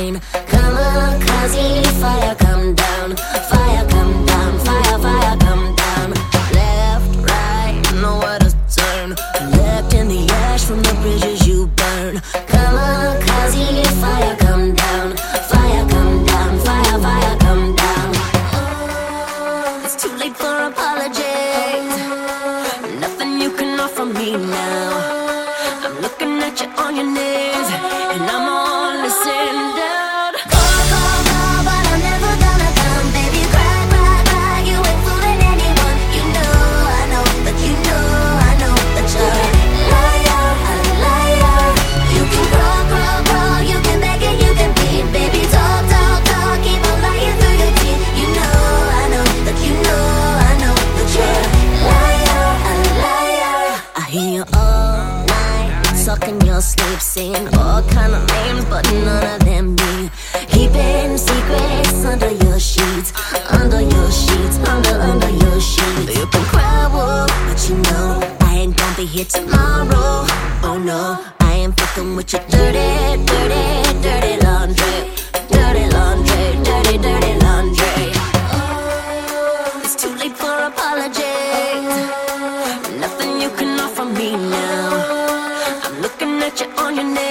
rain. Kamikaze, fire come down, fire come down, fire, fire come down. Left, right, nowhere to turn. Left in the ash from the bridges you burn. Kamikaze, fire come down, fire come down, fire, fire come down. It's too late for apologies. Nothing you can offer me now. I'm looking at you on your knees, and I'm all listening down. Call, call, call, but I'm never gonna come. Baby, cry, cry, cry, you ain't fooling anyone. You know, I know that you know, I know that you're a liar, a liar. You can crawl, crawl, crawl, you can beg and you can plead. Baby, talk, talk, talk, keep on lying through your teeth. You know, I know that you know, I know that you're a liar, a liar. I hear you all night, talking your sleep, saying all kind of names, but none of them me. Keeping secrets under your sheets, under your sheets, under your sheets. You can cry wolf, but you know I ain't gonna be here tomorrow. Oh no, I am fucking with your dirty, dirty, dirty laundry, dirty laundry, dirty, dirty laundry. Oh, it's too late for apologies. Nothing you can offer me now. I'm looking at you on your neck.